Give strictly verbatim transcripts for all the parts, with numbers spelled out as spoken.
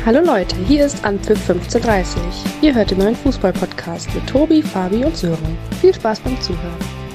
Hallo Leute, hier ist Anpfiff fünfzehn Uhr dreißig. Ihr hört den neuen Fußball-Podcast mit Tobi, Fabi und Sören. Viel Spaß beim Zuhören.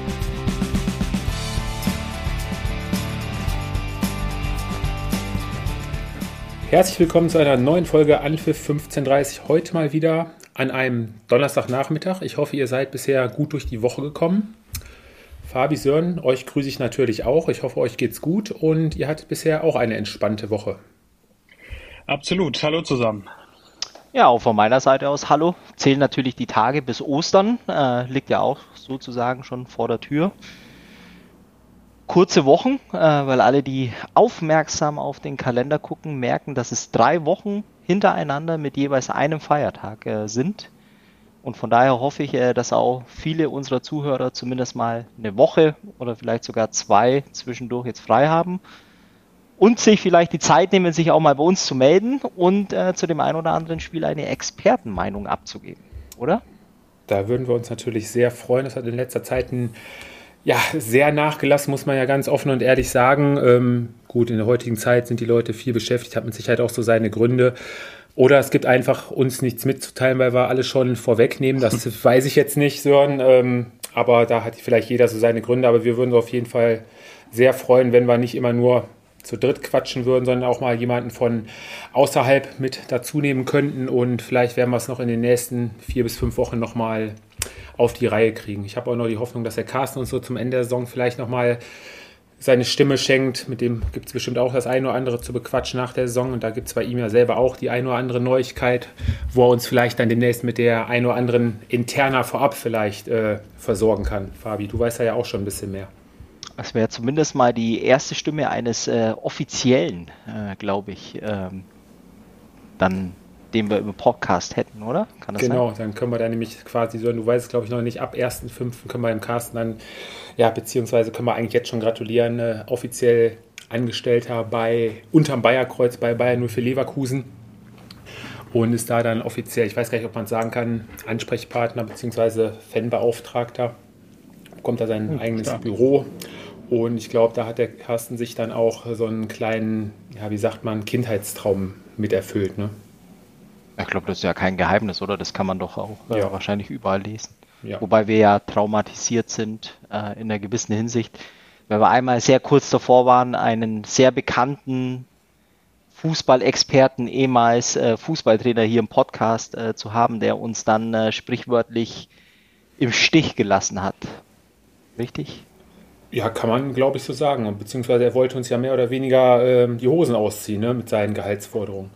Herzlich willkommen zu einer neuen Folge Anpfiff fünfzehn Uhr dreißig. Heute mal wieder an einem Donnerstagnachmittag. Ich hoffe, ihr seid bisher gut durch die Woche gekommen. Fabi, Sören, euch grüße ich natürlich auch. Ich hoffe, euch geht's gut und ihr hattet bisher auch eine entspannte Woche. Absolut. Hallo zusammen. Ja, auch von meiner Seite aus hallo. Zählen natürlich die Tage bis Ostern. Äh, liegt ja auch sozusagen schon vor der Tür. Kurze Wochen, äh, weil alle, die aufmerksam auf den Kalender gucken, merken, dass es drei Wochen hintereinander mit jeweils einem Feiertag äh, sind. Und von daher hoffe ich, äh, dass auch viele unserer Zuhörer zumindest mal eine Woche oder vielleicht sogar zwei zwischendurch jetzt frei haben und sich vielleicht die Zeit nehmen, sich auch mal bei uns zu melden und äh, zu dem einen oder anderen Spiel eine Expertenmeinung abzugeben, oder? Da würden wir uns natürlich sehr freuen. Das hat in letzter Zeit ein Ja, sehr nachgelassen, muss man ja ganz offen und ehrlich sagen. Ähm, gut, in der heutigen Zeit sind die Leute viel beschäftigt, hat mit Sicherheit auch so seine Gründe. Oder es gibt einfach uns nichts mitzuteilen, weil wir alle schon vorwegnehmen. Das weiß ich jetzt nicht, Sören. Ähm, aber da hat vielleicht jeder so seine Gründe. Aber wir würden uns auf jeden Fall sehr freuen, wenn wir nicht immer nur zu dritt quatschen würden, sondern auch mal jemanden von außerhalb mit dazu nehmen könnten. Und vielleicht werden wir es noch in den nächsten vier bis fünf Wochen nochmal auf die Reihe kriegen. Ich habe auch noch die Hoffnung, dass der Carsten uns so zum Ende der Saison vielleicht nochmal seine Stimme schenkt. Mit dem gibt es bestimmt auch das eine oder andere zu bequatschen nach der Saison. Und da gibt es bei ihm ja selber auch die eine oder andere Neuigkeit, wo er uns vielleicht dann demnächst mit der ein oder anderen Interna vorab vielleicht äh, versorgen kann. Fabi, du weißt ja auch schon ein bisschen mehr. Das wäre zumindest mal die erste Stimme eines äh, Offiziellen, äh, glaube ich, ähm, dann den wir im Podcast hätten, oder? Kann das genau, sein? Dann können wir da nämlich quasi so, du weißt es glaube ich noch nicht, ab ersten fünften können wir dem Carsten dann, ja, beziehungsweise können wir eigentlich jetzt schon gratulieren, äh, offiziell Angestellter bei, unterm Bayerkreuz bei Bayern null vier Leverkusen und ist da dann offiziell, ich weiß gar nicht, ob man sagen kann, Ansprechpartner beziehungsweise Fanbeauftragter, bekommt da sein oh, eigenes klar. Büro und ich glaube, da hat der Carsten sich dann auch so einen kleinen, ja, wie sagt man, Kindheitstraum mit erfüllt, ne? Ich glaube, das ist ja kein Geheimnis, oder? Das kann man doch auch äh, ja. wahrscheinlich überall lesen. Ja. Wobei wir ja traumatisiert sind äh, in einer gewissen Hinsicht, weil wir einmal sehr kurz davor waren, einen sehr bekannten Fußballexperten, ehemals äh, Fußballtrainer hier im Podcast äh, zu haben, der uns dann äh, sprichwörtlich im Stich gelassen hat. Richtig? Ja, kann man, glaube ich, so sagen. Beziehungsweise er wollte uns ja mehr oder weniger äh, die Hosen ausziehen, ne, mit seinen Gehaltsforderungen.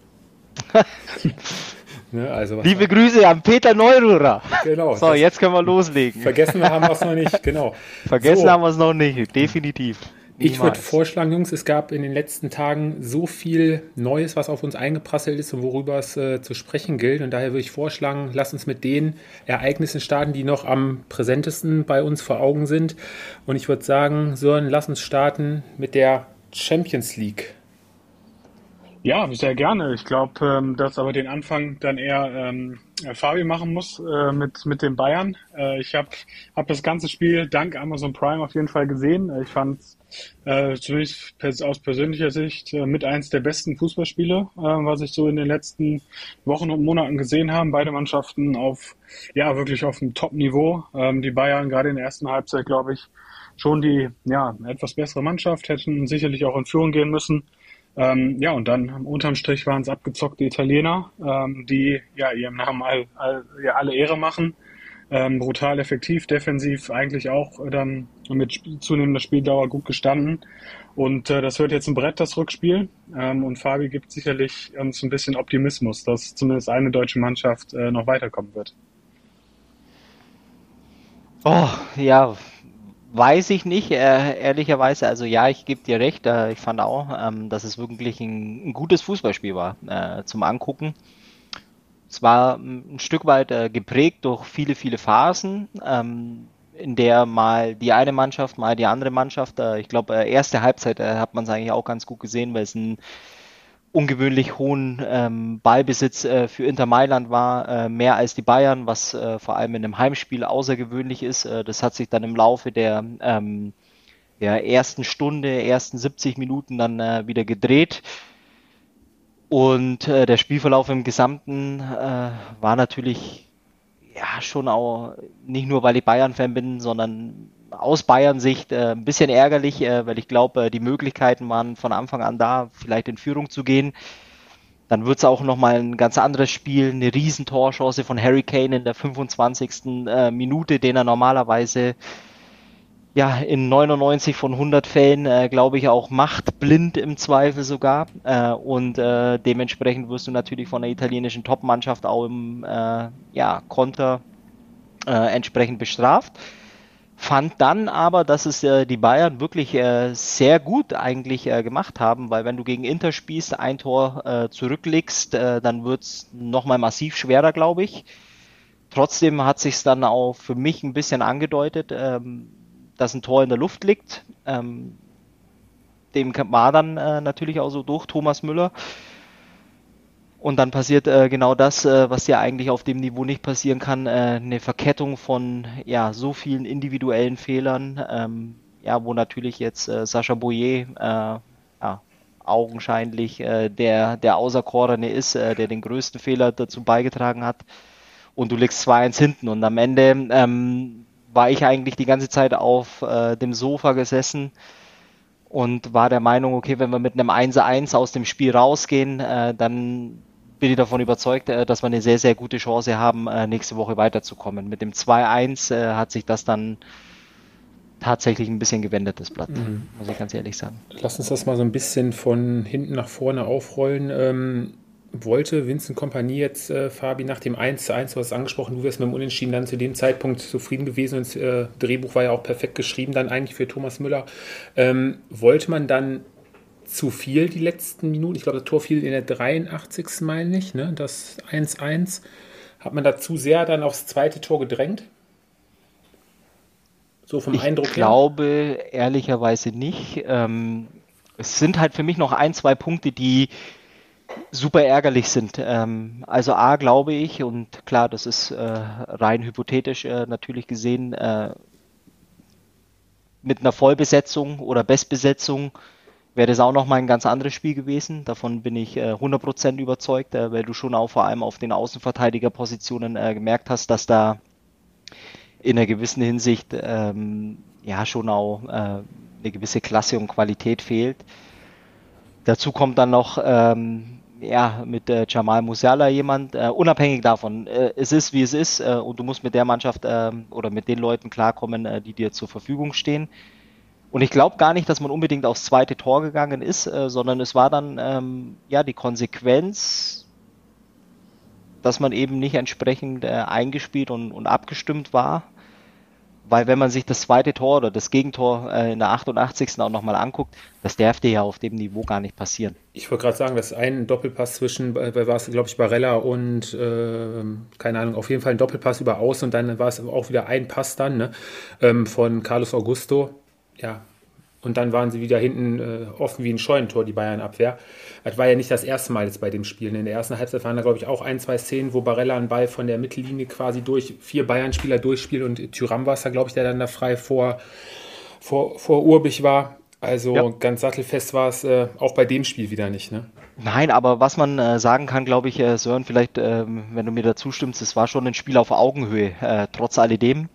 Ne, also Liebe Grüße an Peter Neururer. Genau. So, jetzt können wir loslegen. Vergessen haben wir es noch nicht, genau. Vergessen so. haben wir es noch nicht, definitiv. Niemals. Ich würde vorschlagen, Jungs, es gab in den letzten Tagen so viel Neues, was auf uns eingeprasselt ist und worüber es äh, zu sprechen gilt. Und daher würde ich vorschlagen, lasst uns mit den Ereignissen starten, die noch am präsentesten bei uns vor Augen sind. Und ich würde sagen, Sören, lass uns starten mit der Champions League. Ja, sehr gerne. Ich glaube, ähm, dass aber den Anfang dann eher ähm, Fabi machen muss äh, mit mit den Bayern. Äh, ich habe hab das ganze Spiel dank Amazon Prime auf jeden Fall gesehen. Ich fand äh, zumindest pers- aus persönlicher Sicht äh, mit eins der besten Fußballspiele, äh, was ich so in den letzten Wochen und Monaten gesehen habe. Beide Mannschaften auf ja wirklich auf einem Top-Niveau. Ähm, die Bayern gerade in der ersten Halbzeit, glaube ich, schon die ja etwas bessere Mannschaft, hätten sicherlich auch in Führung gehen müssen. Ähm, ja, und dann unterm Strich waren es abgezockte Italiener, ähm, die ja ihrem Namen all, all, ja, alle Ehre machen. Ähm, brutal effektiv, defensiv eigentlich auch dann mit sp- zunehmender Spieldauer gut gestanden. Und äh, das wird jetzt ein Brett, das Rückspiel. Ähm, und Fabi gibt sicherlich uns ein bisschen Optimismus, dass zumindest eine deutsche Mannschaft äh, noch weiterkommen wird. Oh, ja, weiß ich nicht, äh, ehrlicherweise. Also ja, ich gebe dir recht. Äh, ich fand auch, ähm, dass es wirklich ein, ein gutes Fußballspiel war äh, zum Angucken. Es war ein Stück weit äh, geprägt durch viele, viele Phasen, ähm, in der mal die eine Mannschaft, mal die andere Mannschaft, äh, ich glaube, äh, erste Halbzeit äh, hat man es eigentlich auch ganz gut gesehen, weil es ein ungewöhnlich hohen ähm, Ballbesitz äh, für Inter Mailand war, äh, mehr als die Bayern, was äh, vor allem in einem Heimspiel außergewöhnlich ist. Äh, das hat sich dann im Laufe der, ähm, der ersten Stunde, ersten siebzig Minuten dann äh, wieder gedreht. Und äh, der Spielverlauf im Gesamten äh, war natürlich ja schon auch, nicht nur weil ich Bayern-Fan bin, sondern aus Bayern-Sicht äh, ein bisschen ärgerlich, äh, weil ich glaube, äh, die Möglichkeiten waren von Anfang an da, vielleicht in Führung zu gehen. Dann wird es auch nochmal ein ganz anderes Spiel, eine Riesentorchance von Harry Kane in der fünfundzwanzigsten Äh, Minute, den er normalerweise ja in neunundneunzig von hundert Fällen, äh, glaube ich, auch macht, blind im Zweifel sogar. Äh, und äh, dementsprechend wirst du natürlich von der italienischen Top-Mannschaft auch im äh, ja, Konter äh, entsprechend bestraft. Fand dann aber, dass es äh, die Bayern wirklich äh, sehr gut eigentlich äh, gemacht haben, weil wenn du gegen Inter spielst, ein Tor äh, zurücklegst, äh, dann wird es nochmal massiv schwerer, glaube ich. Trotzdem hat sich dann auch für mich ein bisschen angedeutet, ähm, dass ein Tor in der Luft liegt. Ähm, dem war dann äh, natürlich auch so durch Thomas Müller. Und dann passiert äh, genau das, äh, was ja eigentlich auf dem Niveau nicht passieren kann, äh, eine Verkettung von ja so vielen individuellen Fehlern, ähm, ja, wo natürlich jetzt äh, Sascha Boyer äh, ja, augenscheinlich äh, der der Auserkorene ist, äh, der den größten Fehler dazu beigetragen hat. Und du liegst zwei eins hinten. Und am Ende ähm, war ich eigentlich die ganze Zeit auf äh, dem Sofa gesessen und war der Meinung, okay, wenn wir mit einem eins eins aus dem Spiel rausgehen, äh, dann bin ich davon überzeugt, äh, dass wir eine sehr, sehr gute Chance haben, äh, nächste Woche weiterzukommen. Mit dem zwei eins äh, hat sich das dann tatsächlich ein bisschen gewendet, das Blatt, mhm. muss ich ganz ehrlich sagen. Lass uns das mal so ein bisschen von hinten nach vorne aufrollen. Ähm, wollte Vincent Kompany jetzt, äh, Fabi, nach dem eins zu eins, du hast es angesprochen, du wärst mit dem Unentschieden dann zu dem Zeitpunkt zufrieden gewesen und das äh, Drehbuch war ja auch perfekt geschrieben dann eigentlich für Thomas Müller. Ähm, wollte man dann zu viel die letzten Minuten? Ich glaube, das Tor fiel in der dreiundachtzigsten meine ich, ne? Das eins eins. Hat man da zu sehr dann aufs zweite Tor gedrängt? So vom ich Eindruck her? Ich glaube ehrlicherweise nicht. Ähm, es sind halt für mich noch ein, zwei Punkte, die super ärgerlich sind. Ähm, also A, glaube ich, und klar, das ist äh, rein hypothetisch äh, natürlich gesehen, äh, mit einer Vollbesetzung oder Bestbesetzung wäre das auch nochmal ein ganz anderes Spiel gewesen. Davon bin ich äh, hundert Prozent überzeugt, äh, weil du schon auch vor allem auf den Außenverteidigerpositionen äh, gemerkt hast, dass da in einer gewissen Hinsicht ähm, ja schon auch äh, eine gewisse Klasse und Qualität fehlt. Dazu kommt dann noch ähm, ja, mit äh, Jamal Musiala jemand, äh, unabhängig davon, äh, es ist wie es ist äh, und du musst mit der Mannschaft äh, oder mit den Leuten klarkommen, äh, die dir zur Verfügung stehen. Und ich glaube gar nicht, dass man unbedingt aufs zweite Tor gegangen ist, äh, sondern es war dann ähm, ja die Konsequenz, dass man eben nicht entsprechend äh, eingespielt und, und abgestimmt war. Weil wenn man sich das zweite Tor oder das Gegentor äh, in der achtundachtzigsten auch nochmal anguckt, das darf dir ja auf dem Niveau gar nicht passieren. Ich wollte gerade sagen, das ist ein Doppelpass zwischen, bei war es glaube ich Barella und, äh, keine Ahnung, auf jeden Fall ein Doppelpass über Außen und dann war es auch wieder ein Pass dann, ne, ähm, von Carlos Augusto. Ja, und dann waren sie wieder hinten äh, offen wie ein Scheunentor, die Bayern-Abwehr. Das war ja nicht das erste Mal jetzt bei dem Spiel. In der ersten Halbzeit waren da, glaube ich, auch ein, zwei Szenen, wo Barella einen Ball von der Mittellinie quasi durch vier Bayern-Spieler durchspielt und Thuram war es da, glaube ich, der dann da frei vor, vor, vor Urbich war. Also ja. Ganz sattelfest war es äh, auch bei dem Spiel wieder nicht, ne? Nein, aber was man äh, sagen kann, glaube ich, äh, Sören, vielleicht, äh, wenn du mir dazu stimmst, es war schon ein Spiel auf Augenhöhe, äh, trotz alledem,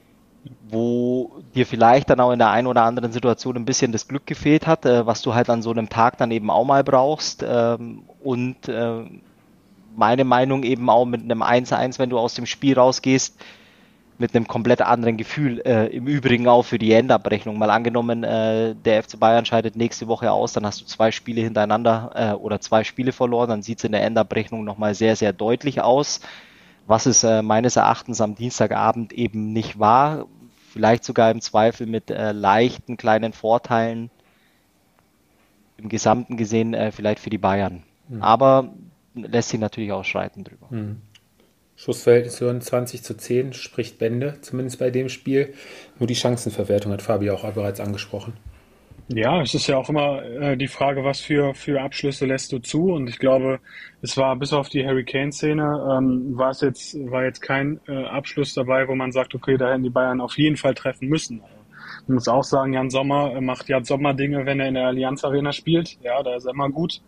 wo dir vielleicht dann auch in der einen oder anderen Situation ein bisschen das Glück gefehlt hat, äh, was du halt an so einem Tag dann eben auch mal brauchst. Ähm, und äh, meine Meinung eben auch mit einem eins eins, wenn du aus dem Spiel rausgehst, mit einem komplett anderen Gefühl. Äh, im Übrigen auch für die Endabrechnung. Mal angenommen, äh, der F C Bayern scheidet nächste Woche aus, dann hast du zwei Spiele hintereinander äh, oder zwei Spiele verloren, dann sieht es in der Endabrechnung nochmal sehr, sehr deutlich aus. Was es äh, meines Erachtens am Dienstagabend eben nicht war, vielleicht sogar im Zweifel mit äh, leichten kleinen Vorteilen im Gesamten gesehen, äh, vielleicht für die Bayern. Mhm. Aber lässt sich natürlich auch streiten drüber. Mhm. Schussverhältnis zwanzig zu zehn spricht Bände, zumindest bei dem Spiel. Nur die Chancenverwertung hat Fabi auch bereits angesprochen. Ja, es ist ja auch immer äh, die Frage, was für, für Abschlüsse lässt du zu? Und ich glaube, es war bis auf die Harry Kane-Szene, ähm, war es jetzt, war jetzt kein äh, Abschluss dabei, wo man sagt, okay, da hätten die Bayern auf jeden Fall treffen müssen. Man muss auch sagen, Jan Sommer äh, macht Jan Sommer Dinge, wenn er in der Allianz Arena spielt. Ja, da ist er immer gut.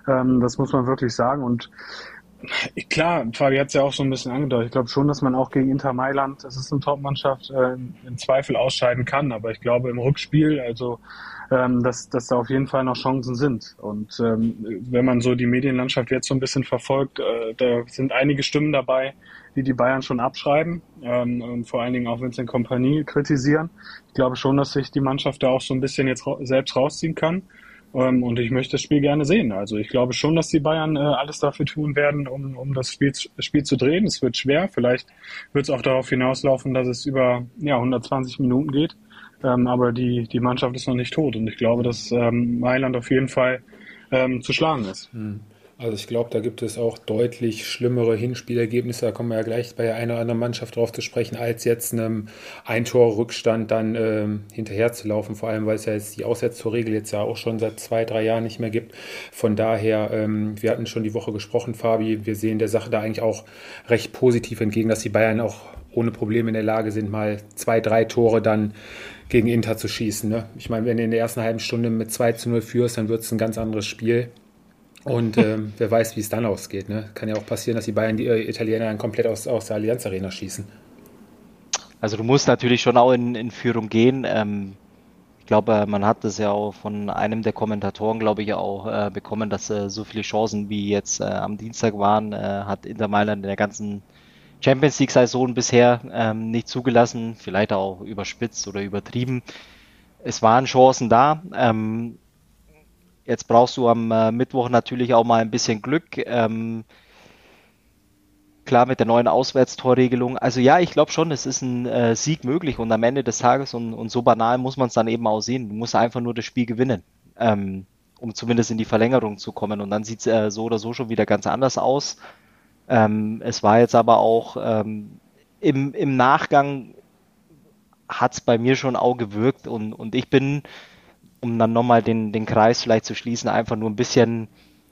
Ähm, das muss man wirklich sagen. Und klar, Fabi hat es ja auch so ein bisschen angedeutet. Ich glaube schon, dass man auch gegen Inter Mailand, das ist eine Top-Mannschaft, äh, im Zweifel ausscheiden kann. Aber ich glaube im Rückspiel, also ähm, dass, dass da auf jeden Fall noch Chancen sind. Und ähm, wenn man so die Medienlandschaft jetzt so ein bisschen verfolgt, äh, da sind einige Stimmen dabei, die die Bayern schon abschreiben ähm, und vor allen Dingen auch Vincent Kompany kritisieren. Ich glaube schon, dass sich die Mannschaft da auch so ein bisschen jetzt ra- selbst rausziehen kann. Ähm, und ich möchte das Spiel gerne sehen. Also ich glaube schon, dass die Bayern äh, alles dafür tun werden, um, um das Spiel, Spiel zu drehen. Es wird schwer. Vielleicht wird es auch darauf hinauslaufen, dass es über ja, hundertzwanzig Minuten geht. Ähm, aber die, die Mannschaft ist noch nicht tot. Und ich glaube, dass ähm, Mailand auf jeden Fall ähm, zu schlagen ist. Also ich glaube, da gibt es auch deutlich schlimmere Hinspielergebnisse, da kommen wir ja gleich bei der einen oder anderen Mannschaft drauf zu sprechen, als jetzt einem Ein-Tor-Rückstand dann ähm, hinterher zu laufen, vor allem weil es ja jetzt die Auswärtstorregel jetzt ja auch schon seit zwei, drei Jahren nicht mehr gibt. Von daher, ähm, wir hatten schon die Woche gesprochen, Fabi, wir sehen der Sache da eigentlich auch recht positiv entgegen, dass die Bayern auch ohne Probleme in der Lage sind, mal zwei, drei Tore dann gegen Inter zu schießen. Ne? Ich meine, wenn du in der ersten halben Stunde mit zwei zu null führst, dann wird es ein ganz anderes Spiel. Und ähm, wer weiß, wie es dann ausgeht. Ne? Kann ja auch passieren, dass die Bayern die äh, Italiener dann komplett aus, aus der Allianz Arena schießen. Also du musst natürlich schon auch in, in Führung gehen. Ähm, ich glaube, man hat das ja auch von einem der Kommentatoren, glaube ich, auch äh, bekommen, dass äh, so viele Chancen wie jetzt äh, am Dienstag waren, äh, hat Inter Mailand in der ganzen Champions League-Saison bisher ähm, nicht zugelassen, vielleicht auch überspitzt oder übertrieben. Es waren Chancen da. Ähm, jetzt brauchst du am äh, Mittwoch natürlich auch mal ein bisschen Glück. Ähm, klar mit der neuen Auswärtstorregelung. Also ja, ich glaube schon, es ist ein äh, Sieg möglich und am Ende des Tages und, und so banal muss man es dann eben auch sehen. Du musst einfach nur das Spiel gewinnen, ähm, um zumindest in die Verlängerung zu kommen. Und dann sieht es äh, so oder so schon wieder ganz anders aus. Ähm, es war jetzt aber auch ähm, im, im Nachgang hat es bei mir schon auch gewirkt und, und ich bin, um dann nochmal den, den Kreis vielleicht zu schließen, einfach nur ein bisschen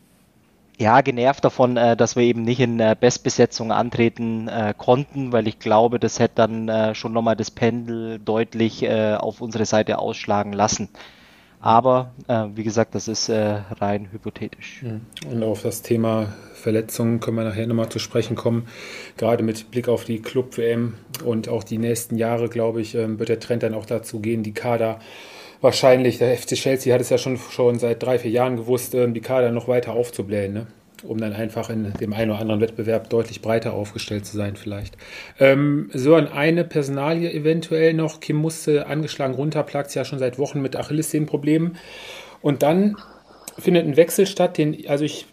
ja, genervt davon, äh, dass wir eben nicht in äh, Bestbesetzung antreten äh, konnten, weil ich glaube, das hätte dann äh, schon nochmal das Pendel deutlich äh, auf unsere Seite ausschlagen lassen. Aber äh, wie gesagt, das ist äh, rein hypothetisch. Und auf das Thema Verletzungen können wir nachher nochmal zu sprechen kommen. Gerade mit Blick auf die Club-W M und auch die nächsten Jahre, glaube ich, wird der Trend dann auch dazu gehen, die Kader wahrscheinlich, der F C Chelsea hat es ja schon, schon seit drei, vier Jahren gewusst, die Kader noch weiter aufzublähen, ne? Um dann einfach in dem einen oder anderen Wettbewerb deutlich breiter aufgestellt zu sein vielleicht. Ähm, Sören, eine Personalie eventuell noch. Kim musste angeschlagen runter, plagt ja schon seit Wochen mit Achillessehnenproblemen. Und dann findet ein Wechsel statt, den, also ich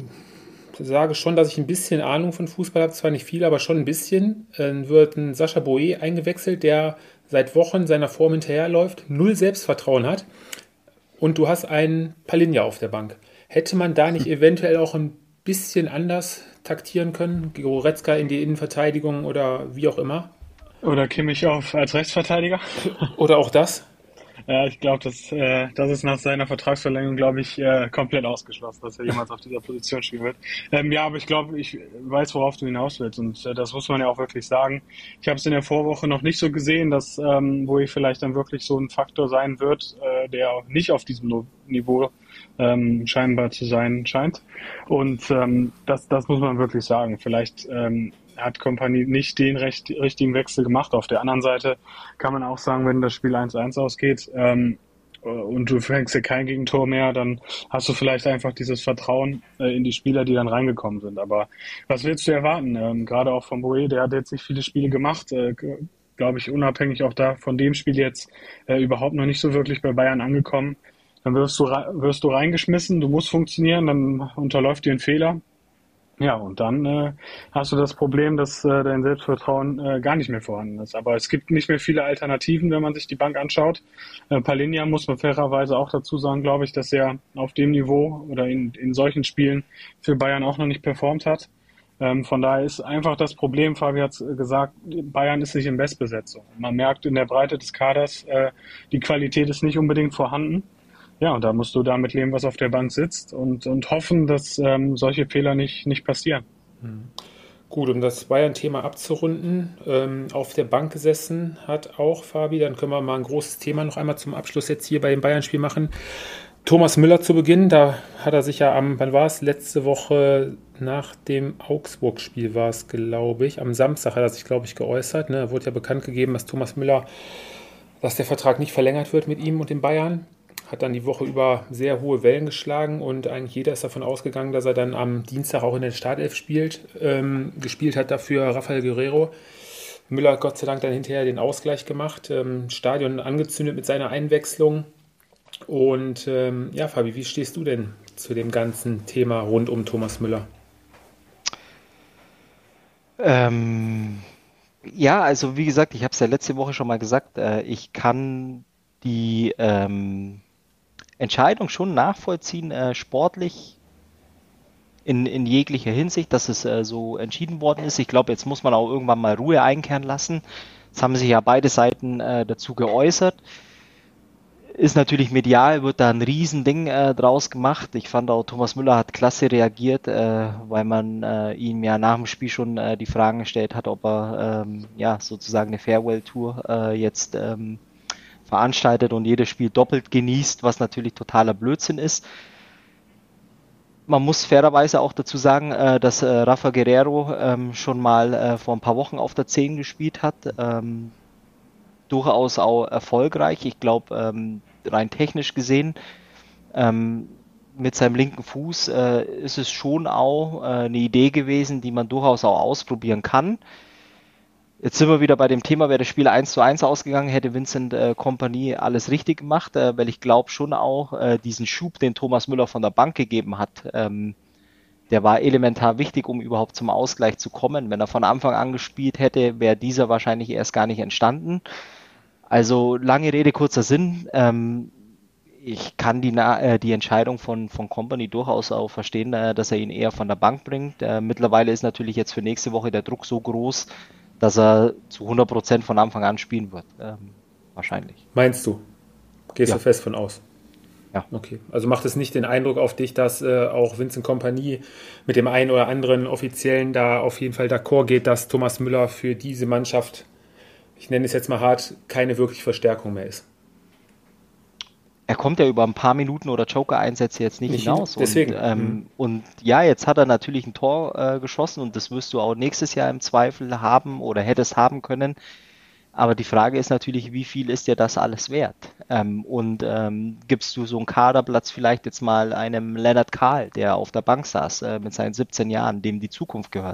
sage schon, dass ich ein bisschen Ahnung von Fußball habe, zwar nicht viel, aber schon ein bisschen. Dann wird ein Sascha Boe eingewechselt, der seit Wochen seiner Form hinterherläuft, null Selbstvertrauen hat und du hast einen Palinja auf der Bank. Hätte man da nicht eventuell auch ein bisschen anders taktieren können? Goretzka in die Innenverteidigung oder wie auch immer? Oder Kimmich auf als Rechtsverteidiger? Oder auch das? Ja, ich glaube, das, äh, das ist nach seiner Vertragsverlängerung, glaube ich, äh, komplett ausgeschlossen, dass er jemals auf dieser Position spielen wird. Ähm, ja, aber ich glaube, ich weiß, worauf du hinaus willst und äh, das muss man ja auch wirklich sagen. Ich habe es in der Vorwoche noch nicht so gesehen, dass ähm, wo ich vielleicht dann wirklich so ein Faktor sein wird, äh, der auch nicht auf diesem no- Niveau ähm, scheinbar zu sein scheint. Und ähm, das, das muss man wirklich sagen. Vielleicht ähm, hat Kompanie nicht den recht, richtigen Wechsel gemacht. Auf der anderen Seite kann man auch sagen, wenn das Spiel eins eins ausgeht ähm, und du fängst ja kein Gegentor mehr, dann hast du vielleicht einfach dieses Vertrauen äh, in die Spieler, die dann reingekommen sind. Aber was willst du erwarten? Ähm, gerade auch von Boe, der hat jetzt nicht viele Spiele gemacht, äh, glaube ich, unabhängig auch da von dem Spiel jetzt äh, überhaupt noch nicht so wirklich bei Bayern angekommen. Dann wirst du, wirst du reingeschmissen, du musst funktionieren, dann unterläuft dir ein Fehler. Ja, und dann äh, hast du das Problem, dass äh, dein Selbstvertrauen äh, gar nicht mehr vorhanden ist. Aber es gibt nicht mehr viele Alternativen, wenn man sich die Bank anschaut. Äh, Palinja muss man fairerweise auch dazu sagen, glaube ich, dass er auf dem Niveau oder in, in solchen Spielen für Bayern auch noch nicht performt hat. Ähm, von daher ist einfach das Problem, Fabi hat es gesagt, Bayern ist nicht in Bestbesetzung. Man merkt in der Breite des Kaders, äh, die Qualität ist nicht unbedingt vorhanden. Ja, und da musst du damit leben, was auf der Bank sitzt und, und hoffen, dass ähm, solche Fehler nicht, nicht passieren. Gut, um das Bayern-Thema abzurunden, ähm, auf der Bank gesessen hat auch Fabi, dann können wir mal ein großes Thema noch einmal zum Abschluss jetzt hier bei dem Bayern-Spiel machen. Thomas Müller zu Beginn, da hat er sich ja am, wann war es, letzte Woche nach dem Augsburg-Spiel war es, glaube ich, am Samstag hat er sich, glaube ich, geäußert. Ne? Wurde ja bekannt gegeben, dass Thomas Müller, dass der Vertrag nicht verlängert wird mit ihm und den Bayern. Hat dann die Woche über sehr hohe Wellen geschlagen und eigentlich jeder ist davon ausgegangen, dass er dann am Dienstag auch in der Startelf spielt. Ähm, gespielt hat dafür Rafael Guerrero. Müller hat Gott sei Dank dann hinterher den Ausgleich gemacht, ähm, Stadion angezündet mit seiner Einwechslung. Und ähm, ja, Fabi, wie stehst du denn zu dem ganzen Thema rund um Thomas Müller? Ähm, ja, also wie gesagt, ich habe es ja letzte Woche schon mal gesagt, äh, ich kann die ähm, Entscheidung schon nachvollziehen, äh, sportlich in, in jeglicher Hinsicht, dass es äh, so entschieden worden ist. Ich glaube, jetzt muss man auch irgendwann mal Ruhe einkehren lassen. Jetzt haben sich ja beide Seiten äh, dazu geäußert. Ist natürlich medial, wird da ein Riesending äh, draus gemacht. Ich fand auch, Thomas Müller hat klasse reagiert, äh, weil man äh, ihm ja nach dem Spiel schon äh, die Fragen gestellt hat, ob er ähm, ja sozusagen eine Farewell-Tour äh, jetzt ähm, veranstaltet und jedes Spiel doppelt genießt, was natürlich totaler Blödsinn ist. Man muss fairerweise auch dazu sagen, äh, dass äh, Rafa Guerrero ähm, schon mal äh, vor ein paar Wochen auf der zehn gespielt hat. Ähm, durchaus auch erfolgreich. Ich glaube, ähm, rein technisch gesehen, ähm, mit seinem linken Fuß äh, ist es schon auch äh, eine Idee gewesen, die man durchaus auch ausprobieren kann. Jetzt sind wir wieder bei dem Thema, wäre das Spiel eins zu eins ausgegangen, hätte Vincent äh, Kompany alles richtig gemacht, äh, weil ich glaube schon auch, äh, diesen Schub, den Thomas Müller von der Bank gegeben hat, ähm, der war elementar wichtig, um überhaupt zum Ausgleich zu kommen. Wenn er von Anfang an gespielt hätte, wäre dieser wahrscheinlich erst gar nicht entstanden. Also lange Rede, kurzer Sinn. Ähm, ich kann die, äh, die Entscheidung von, von Kompany durchaus auch verstehen, äh, dass er ihn eher von der Bank bringt. Äh, mittlerweile ist natürlich jetzt für nächste Woche der Druck so groß, dass er zu hundert Prozent von Anfang an spielen wird. Ähm, wahrscheinlich. Meinst du? Gehst Ja. du fest von aus? Ja. Okay. Also macht es nicht den Eindruck auf dich, dass äh, auch Vincent Kompany mit dem einen oder anderen Offiziellen da auf jeden Fall d'accord geht, dass Thomas Müller für diese Mannschaft, ich nenne es jetzt mal hart, keine wirkliche Verstärkung mehr ist? Er kommt ja über ein paar Minuten oder Joker-Einsätze jetzt nicht, Nicht hinaus. deswegen. Und, ähm, Mhm. und ja, jetzt hat er natürlich ein Tor äh, geschossen und das wirst du auch nächstes Jahr im Zweifel haben oder hättest haben können. Aber die Frage ist natürlich, wie viel ist dir das alles wert? Ähm, und ähm, gibst du so einen Kaderplatz vielleicht jetzt mal einem Lennart Kahl, der auf der Bank saß äh, mit seinen siebzehn Jahren, dem die Zukunft gehört,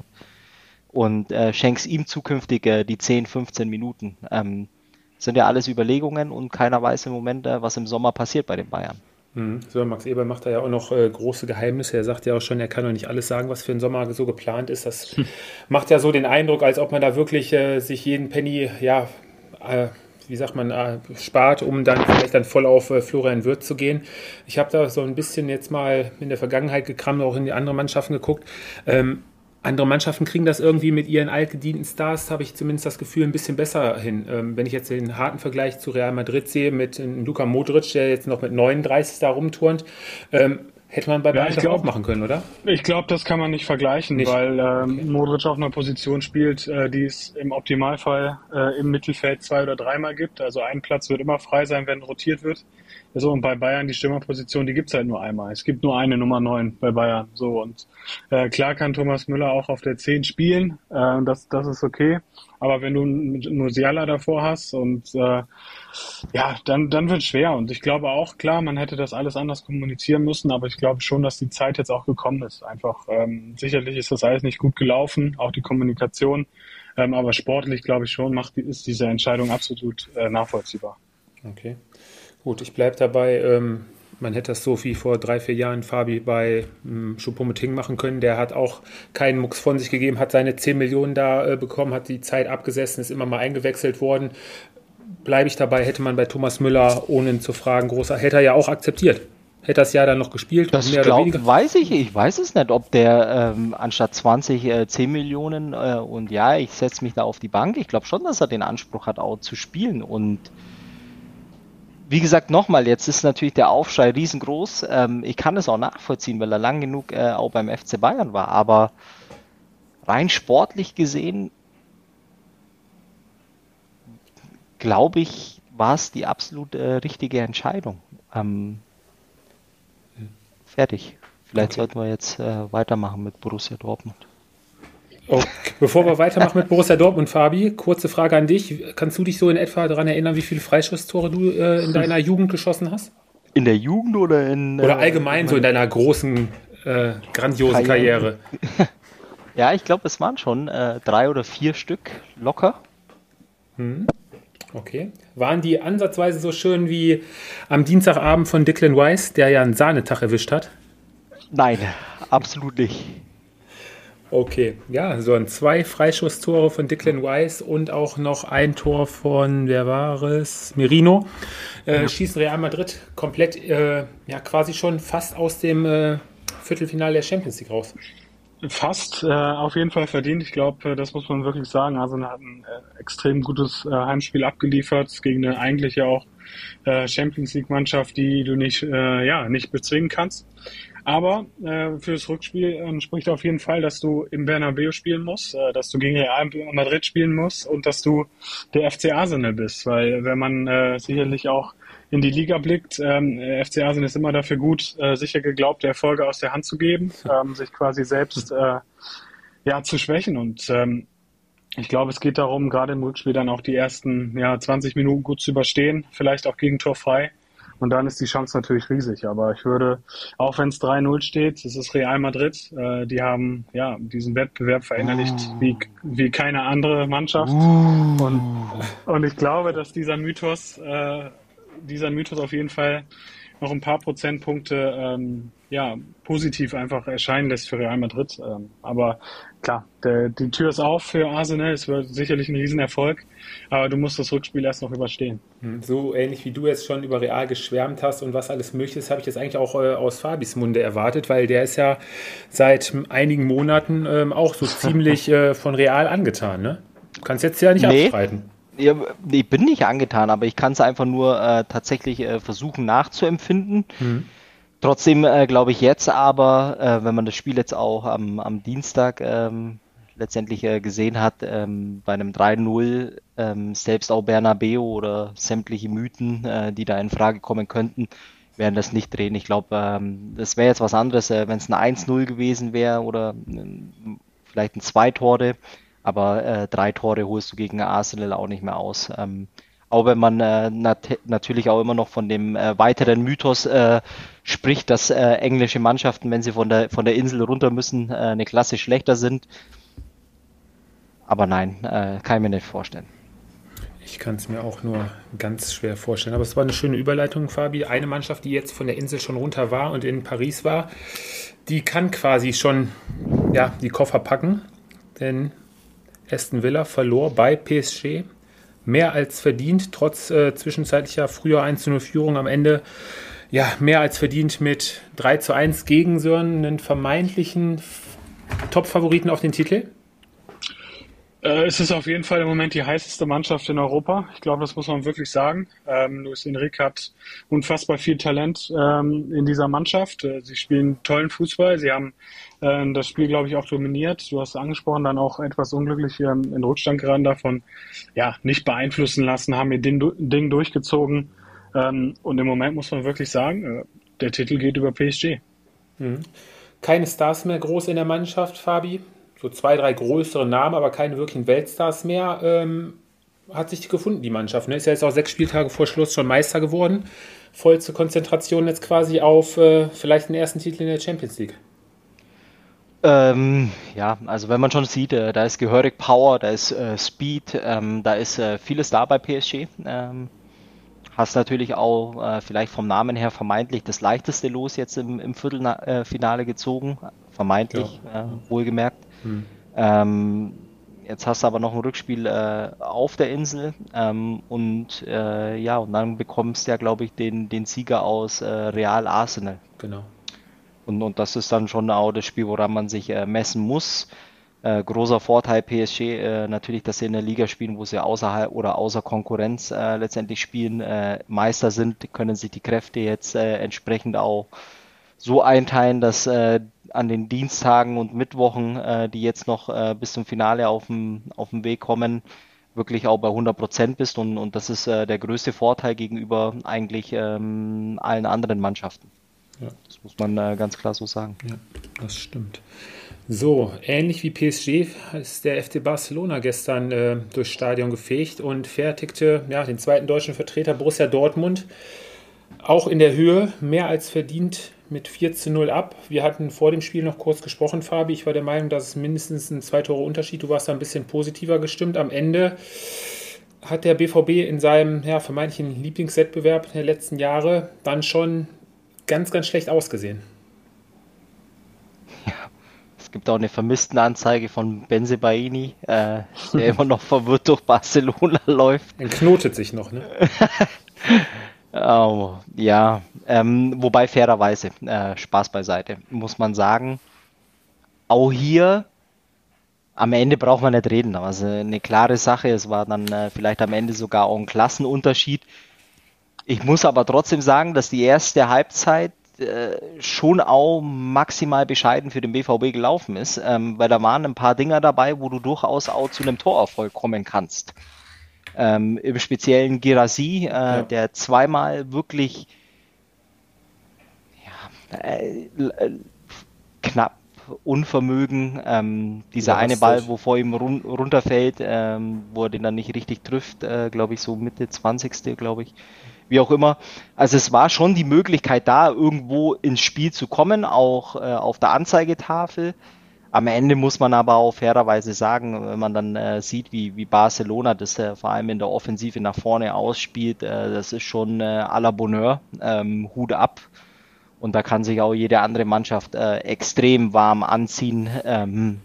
und äh, schenkst ihm zukünftig äh, die zehn, fünfzehn Minuten? Ähm, sind ja alles Überlegungen und keiner weiß im Moment, äh, was im Sommer passiert bei den Bayern. Mhm. So, Max Eberl macht da ja auch noch äh, große Geheimnisse. Er sagt ja auch schon, er kann doch nicht alles sagen, was für den Sommer so geplant ist. Das hm. macht ja so den Eindruck, als ob man da wirklich äh, sich jeden Penny, ja, äh, wie sagt man, äh, spart, um dann vielleicht dann voll auf äh, Florian Wirtz zu gehen. Ich habe da so ein bisschen jetzt mal in der Vergangenheit gekramt, auch in die anderen Mannschaften geguckt. Ähm, Andere Mannschaften kriegen das irgendwie mit ihren altgedienten Stars, habe ich zumindest das Gefühl, ein bisschen besser hin. Ähm, wenn ich jetzt den harten Vergleich zu Real Madrid sehe, mit ähm, Luka Modric, der jetzt noch mit neununddreißig da rumturnt, ähm, hätte man bei Ja, Bayern ich das glaub- auch machen können, oder? Ich glaube, das kann man nicht vergleichen, Nicht? weil ähm, Okay. Modric auf einer Position spielt, äh, die es im Optimalfall äh, im Mittelfeld zwei oder dreimal gibt. Also ein Platz wird immer frei sein, wenn rotiert wird. So, und bei Bayern die Stürmerposition, die gibt's halt nur einmal. Es gibt nur eine Nummer neun bei Bayern. So, und äh, klar kann Thomas Müller auch auf der zehn spielen, äh, und das, das ist okay. Aber wenn du n- Musiala davor hast und äh, ja, dann, dann wird schwer. Und ich glaube auch, klar, man hätte das alles anders kommunizieren müssen, aber ich glaube schon, dass die Zeit jetzt auch gekommen ist. Einfach, ähm, sicherlich ist das alles nicht gut gelaufen, auch die Kommunikation. Ähm, aber sportlich, glaube ich schon, macht, die- ist diese Entscheidung absolut äh, nachvollziehbar. Okay. Gut, ich bleibe dabei. Ähm, man hätte das so wie vor drei, vier Jahren Fabi bei ähm, Choupo-Moting machen können. Der hat auch keinen Mucks von sich gegeben, hat seine zehn Millionen da äh, bekommen, hat die Zeit abgesessen, ist immer mal eingewechselt worden. Bleibe ich dabei, hätte man bei Thomas Müller, ohne ihn zu fragen, großer, hätte er ja auch akzeptiert. Hätte das Jahr dann noch gespielt, Das mehr oder glaub, weniger. weiß ich, ich weiß es nicht, ob der ähm, anstatt zwanzig äh, zehn Millionen äh, und ja, ich setze mich da auf die Bank. Ich glaube schon, dass er den Anspruch hat, auch zu spielen. Und wie gesagt, nochmal, jetzt ist natürlich der Aufschrei riesengroß. Ähm, ich kann das auch nachvollziehen, weil er lang genug äh, auch beim F C Bayern war. Aber rein sportlich gesehen, glaube ich, war es die absolut äh, richtige Entscheidung. Ähm, fertig. Vielleicht Okay. sollten wir jetzt äh, weitermachen mit Borussia Dortmund. Okay. Bevor wir weitermachen mit Borussia Dortmund, Fabi, kurze Frage an dich. Kannst du dich so in etwa daran erinnern, wie viele Freistoßtore du äh, in deiner Jugend geschossen hast? In der Jugend oder in... Oder äh, allgemein in so in deiner großen, äh, grandiosen Karriere. Karriere? Ja, ich glaube, es waren schon äh, drei oder vier Stück locker. Okay. Waren die ansatzweise so schön wie am Dienstagabend von Declan Rice, der ja einen Sahnetag erwischt hat? Nein, absolut nicht. Okay, ja, so ein zwei Freistoßtore von Declan Rice und auch noch ein Tor von, wer war es? Merino. Äh, schießen Real Madrid komplett, äh, ja, quasi schon fast aus dem äh, Viertelfinale der Champions League raus. Fast, äh, auf jeden Fall verdient. Ich glaube, äh, das muss man wirklich sagen. Arsenal hat ein äh, extrem gutes äh, Heimspiel abgeliefert gegen eine eigentlich ja auch äh, Champions League Mannschaft, die du nicht, äh, ja, nicht bezwingen kannst. Aber äh, für das Rückspiel ähm, spricht auf jeden Fall, dass du im Bernabeu spielen musst, äh, dass du gegen Real Madrid spielen musst und dass du der F C Arsenal bist. Weil wenn man äh, sicherlich auch in die Liga blickt, ähm, F C Arsenal ist immer dafür gut, äh, sicher geglaubte Erfolge aus der Hand zu geben, ähm, sich quasi selbst äh, ja zu schwächen. Und ähm, ich glaube, es geht darum, gerade im Rückspiel dann auch die ersten ja, zwanzig Minuten gut zu überstehen, vielleicht auch gegentorfrei. Und dann ist die Chance natürlich riesig. Aber ich würde, auch wenn es drei null steht, es ist Real Madrid, äh, die haben ja diesen Wettbewerb verinnerlicht wie, wie keine andere Mannschaft. Und, und ich glaube, dass dieser Mythos, äh, dieser Mythos auf jeden Fall noch ein paar Prozentpunkte ähm, ja, positiv einfach erscheinen lässt für Real Madrid. Ähm, aber klar, der, die Tür ist auf für Arsenal, es wird sicherlich ein Riesenerfolg, aber du musst das Rückspiel erst noch überstehen. So ähnlich wie du jetzt schon über Real geschwärmt hast und was alles möglich ist, habe ich jetzt eigentlich auch äh, aus Fabis Munde erwartet, weil der ist ja seit einigen Monaten ähm, auch so ziemlich äh, von Real angetan, ne? Du kannst jetzt ja nicht Nee. abstreiten. Ja, ich bin nicht angetan, aber ich kann es einfach nur äh, tatsächlich äh, versuchen nachzuempfinden. Trotzdem äh, glaube ich jetzt aber, äh, wenn man das Spiel jetzt auch am, am Dienstag ähm, letztendlich äh, gesehen hat, ähm, bei einem drei null, ähm, selbst auch Bernabeu oder sämtliche Mythen, äh, die da in Frage kommen könnten, werden das nicht drehen. Ich glaube, ähm, das wäre jetzt was anderes, äh, wenn es ein eins null gewesen wäre oder ähm, vielleicht ein zwei Tore, aber äh, drei Tore holst du gegen Arsenal auch nicht mehr aus. Ähm, auch wenn man äh, nat natürlich auch immer noch von dem äh, weiteren Mythos äh, spricht, dass äh, englische Mannschaften, wenn sie von der, von der Insel runter müssen, äh, eine Klasse schlechter sind. Aber nein, äh, kann ich mir nicht vorstellen. Ich kann es mir auch nur ganz schwer vorstellen. Aber es war eine schöne Überleitung, Fabi. Eine Mannschaft, die jetzt von der Insel schon runter war und in Paris war, die kann quasi schon ja, die Koffer packen. Denn Aston Villa verlor bei P S G mehr als verdient, trotz äh, zwischenzeitlicher früher eins zu null Führung am Ende. Ja, mehr als verdient mit drei zu eins gegen so einen vermeintlichen Top-Favoriten auf den Titel. Äh, es ist auf jeden Fall im Moment die heißeste Mannschaft in Europa. Ich glaube, das muss man wirklich sagen. Ähm, Luis Enrique hat unfassbar viel Talent ähm, in dieser Mannschaft. Äh, sie spielen tollen Fußball. Sie haben äh, das Spiel, glaube ich, auch dominiert. Du hast es angesprochen, dann auch etwas unglücklich ähm, in Rückstand geraten, davon ja nicht beeinflussen lassen, haben ihr Ding, Ding durchgezogen. Ähm, und im Moment muss man wirklich sagen, äh, der Titel geht über P S G. Mhm. Keine Stars mehr groß in der Mannschaft, Fabi. So zwei, drei größere Namen, aber keine wirklichen Weltstars mehr. Ähm, hat sich gefunden, die Mannschaft. Ne? Ist ja jetzt auch sechs Spieltage vor Schluss schon Meister geworden. Vollste Konzentration jetzt quasi auf äh, vielleicht den ersten Titel in der Champions League. Ähm, ja, also wenn man schon sieht, äh, da ist gehörig Power, da ist äh, Speed, ähm, da ist äh, vieles da bei P S G. Ähm, hast natürlich auch äh, vielleicht vom Namen her vermeintlich das leichteste Los jetzt im, im Viertelfinale gezogen. Vermeintlich, äh, wohlgemerkt. Hm. Ähm, jetzt hast du aber noch ein Rückspiel äh, auf der Insel ähm, und äh, ja, und dann bekommst du ja, glaube ich, den, den Sieger aus äh, Real Arsenal. Genau. Und, und das ist dann schon auch das Spiel, woran man sich äh, messen muss. Äh, großer Vorteil P S G äh, natürlich, dass sie in der Liga spielen, wo sie außerhalb oder außer Konkurrenz äh, letztendlich spielen, äh, Meister sind, können sich die Kräfte jetzt äh, entsprechend auch so einteilen, dass äh, an den Dienstagen und Mittwochen, äh, die jetzt noch äh, bis zum Finale auf dem auf dem Weg kommen, wirklich auch bei hundert Prozent bist und, und das ist äh, der größte Vorteil gegenüber eigentlich ähm, allen anderen Mannschaften. Ja. Das muss man äh, ganz klar so sagen. Ja, das stimmt. So, ähnlich wie P S G ist der F C Barcelona gestern äh, durchs Stadion gefegt und fertigte ja, den zweiten deutschen Vertreter Borussia Dortmund auch in der Höhe mehr als verdient mit vier zu null ab. Wir hatten vor dem Spiel noch kurz gesprochen, Fabi. Ich war der Meinung, dass es mindestens ein zwei Tore Unterschied. Du warst da ein bisschen positiver gestimmt. Am Ende hat der B V B in seinem ja, vermeintlichen Lieblingswettbewerb der letzten Jahre dann schon ganz, ganz schlecht ausgesehen. Ja, es gibt auch eine Vermisstenanzeige von Bensebaini, äh, der immer noch verwirrt durch Barcelona läuft. Er knotet sich noch, ne? Oh, ja, ähm, wobei fairerweise, äh, Spaß beiseite, muss man sagen, auch hier am Ende braucht man nicht reden, also eine klare Sache, es war dann äh, vielleicht am Ende sogar auch ein Klassenunterschied. Ich muss aber trotzdem sagen, dass die erste Halbzeit äh, schon auch maximal bescheiden für den B V B gelaufen ist, ähm, weil da waren ein paar Dinger dabei, wo du durchaus auch zu einem Torerfolg kommen kannst. Ähm, im speziellen Guirassy, äh, ja. der zweimal wirklich ja, äh, äh, knapp Unvermögen, ähm, dieser ja, eine Ball, wo vor ihm run runterfällt, ähm, wo er den dann nicht richtig trifft, äh, glaube ich, so Mitte zwanzigste glaube ich, wie auch immer. Also es war schon die Möglichkeit da, irgendwo ins Spiel zu kommen, auch äh, auf der Anzeigetafel. Am Ende muss man aber auch fairerweise sagen, wenn man dann äh, sieht, wie, wie Barcelona das äh, vor allem in der Offensive nach vorne ausspielt, äh, das ist schon äh, à la Bonheur, ähm, Hut ab. Und da kann sich auch jede andere Mannschaft äh, extrem warm anziehen. Ähm,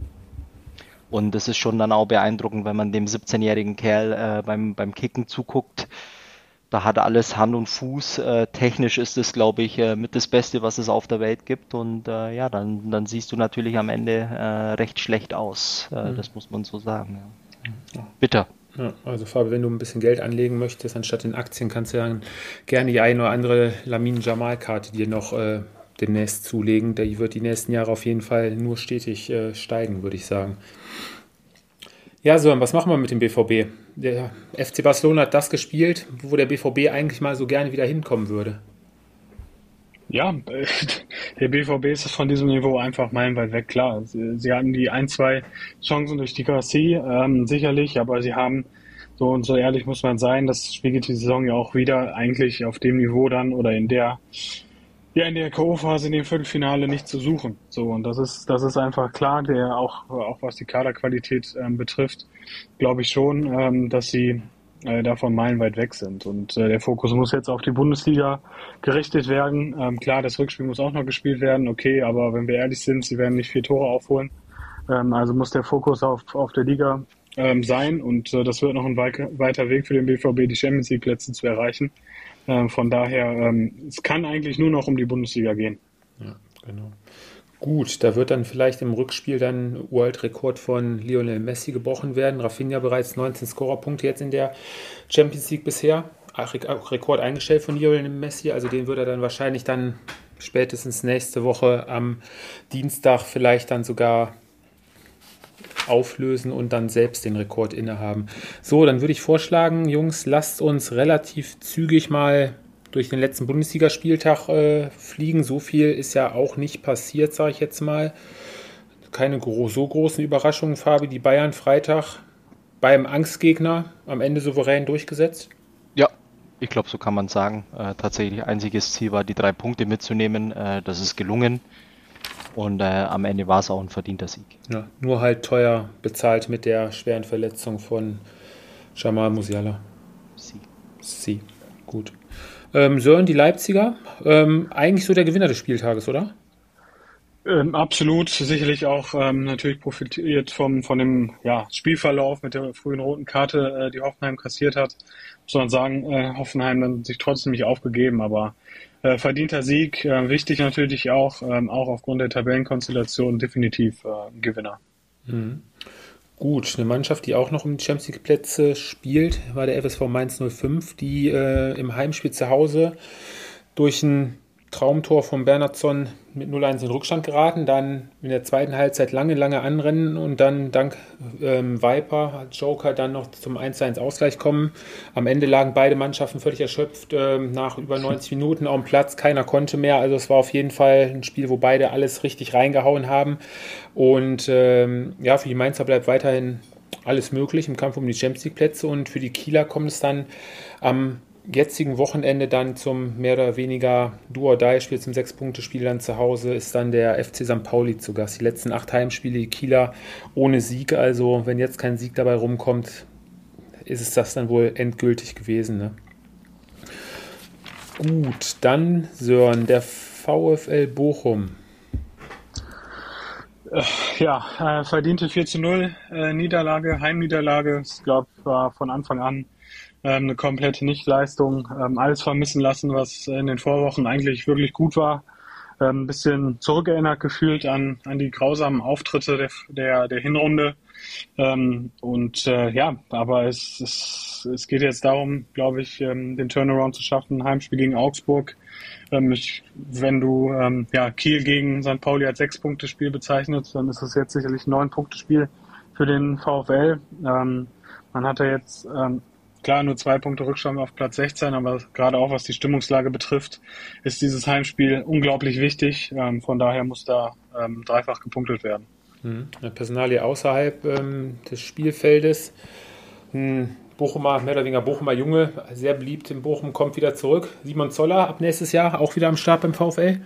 und das ist schon dann auch beeindruckend, wenn man dem siebzehnjährigen Kerl äh, beim, beim Kicken zuguckt. Da hat alles Hand und Fuß. Äh, technisch ist es, glaube ich, äh, mit das Beste, was es auf der Welt gibt. Und äh, ja, dann, dann siehst du natürlich am Ende äh, recht schlecht aus. Äh, mhm. Das muss man so sagen. Ja. Ja. Bitter. Ja, also Fabi, wenn du ein bisschen Geld anlegen möchtest, anstatt in Aktien, kannst du dann gerne die eine oder andere Lamine Jamal-Karte dir noch äh, demnächst zulegen. Die wird die nächsten Jahre auf jeden Fall nur stetig äh, steigen, würde ich sagen. Ja, Sören, was machen wir mit dem B V B? Der F C Barcelona hat das gespielt, wo der B V B eigentlich mal so gerne wieder hinkommen würde. Ja, der B V B ist von diesem Niveau einfach meilenweit weg, klar. Sie, sie hatten die ein, zwei Chancen durch die Guirassy, ähm, sicherlich, aber sie haben, so und so ehrlich muss man sein, das spiegelt die Saison ja auch wieder, eigentlich auf dem Niveau dann oder in der, ja, in der K O-Phase in dem Viertelfinale nicht zu suchen. So, und das ist, das ist einfach klar, der auch, auch was die Kaderqualität ähm, betrifft, glaube ich schon, ähm, dass sie äh, davon meilenweit weg sind. Und äh, der Fokus muss jetzt auf die Bundesliga gerichtet werden. Ähm, klar, das Rückspiel muss auch noch gespielt werden, okay, aber wenn wir ehrlich sind, sie werden nicht vier Tore aufholen. Ähm, also muss der Fokus auf, auf der Liga ähm, sein und äh, das wird noch ein wei- weiter Weg für den B V B, die Champions League Plätze zu erreichen. Ähm, von daher, ähm, es kann eigentlich nur noch um die Bundesliga gehen. Ja, genau. Gut, da wird dann vielleicht im Rückspiel dann World-Rekord von Lionel Messi gebrochen werden. Rafinha bereits neunzehn Scorerpunkte jetzt in der Champions League bisher. Auch Rekord eingestellt von Lionel Messi, also den wird er dann wahrscheinlich dann spätestens nächste Woche am Dienstag vielleicht dann sogar auflösen und dann selbst den Rekord innehaben. So, dann würde ich vorschlagen, Jungs, lasst uns relativ zügig mal durch den letzten Bundesligaspieltag äh, fliegen. So viel ist ja auch nicht passiert, sage ich jetzt mal. Keine gro- so großen Überraschungen, Fabi. Die Bayern Freitag beim Angstgegner am Ende souverän durchgesetzt. Ja, ich glaube, so kann man sagen. Äh, tatsächlich einziges Ziel war, die drei Punkte mitzunehmen. Äh, das ist gelungen. Und äh, am Ende war es auch ein verdienter Sieg. Ja, nur halt teuer bezahlt mit der schweren Verletzung von Jamal Musiala. Sie. Sie, gut. Ähm, Sören, die Leipziger, ähm, eigentlich so der Gewinner des Spieltages, oder? Ähm, absolut, sicherlich auch ähm, natürlich profitiert vom von dem ja, Spielverlauf mit der frühen roten Karte, äh, die Hoffenheim kassiert hat. Muss man sagen, äh, Hoffenheim dann sich trotzdem nicht aufgegeben, aber äh, verdienter Sieg, äh, wichtig natürlich auch, ähm, auch aufgrund der Tabellenkonstellation definitiv äh, Gewinner. Mhm. Gut, eine Mannschaft, die auch noch um die Champions League Plätze spielt, war der F S V Mainz null fünf, die äh, im Heimspiel zu Hause durch ein Traumtor von Bernhardsson mit null eins in Rückstand geraten, dann in der zweiten Halbzeit lange, lange anrennen und dann dank ähm, Viper als Joker dann noch zum eins zu eins Ausgleich kommen. Am Ende lagen beide Mannschaften völlig erschöpft ähm, nach über neunzig Minuten auf dem Platz, keiner konnte mehr, also es war auf jeden Fall ein Spiel, wo beide alles richtig reingehauen haben und ähm, ja, für die Mainzer bleibt weiterhin alles möglich im Kampf um die Champions League Plätze und für die Kieler kommt es dann am jetzigen Wochenende dann zum mehr oder weniger Do-or-Die-Spiel, zum Sechs-Punkte-Spiel dann zu Hause, ist dann der F C Sankt Pauli zu Gast. Die letzten acht Heimspiele, die Kieler ohne Sieg, also wenn jetzt kein Sieg dabei rumkommt, ist es das dann wohl endgültig gewesen. Ne? Gut, dann Sören, der VfL Bochum. Ja, äh, verdiente vier zu null äh, Niederlage, Heimniederlage. Ich glaube, war von Anfang an ähm, eine komplette Nichtleistung. Ähm, alles vermissen lassen, was in den Vorwochen eigentlich wirklich gut war. Ähm, ein bisschen zurückerinnert gefühlt an, an die grausamen Auftritte der, der, der Hinrunde. Ähm, und äh, ja, aber es, es, es geht jetzt darum, glaube ich, ähm, den Turnaround zu schaffen. Heimspiel gegen Augsburg. Ähm, ich, wenn du ähm, ja, Kiel gegen Sankt Pauli als Sechs-Punkte-Spiel bezeichnest, dann ist es jetzt sicherlich ein Neun-Punkte-Spiel für den VfL. Ähm, man hatte jetzt ähm, klar nur zwei Punkte Rückstand auf Platz sechzehn, aber gerade auch was die Stimmungslage betrifft, ist dieses Heimspiel unglaublich wichtig. Ähm, von daher muss da ähm, dreifach gepunktet werden. Eine Personalie außerhalb ähm, des Spielfeldes. Ein Bochumer, mehr oder weniger Bochumer Junge, sehr beliebt in Bochum, kommt wieder zurück. Simon Zoller ab nächstes Jahr auch wieder am Start beim VfL.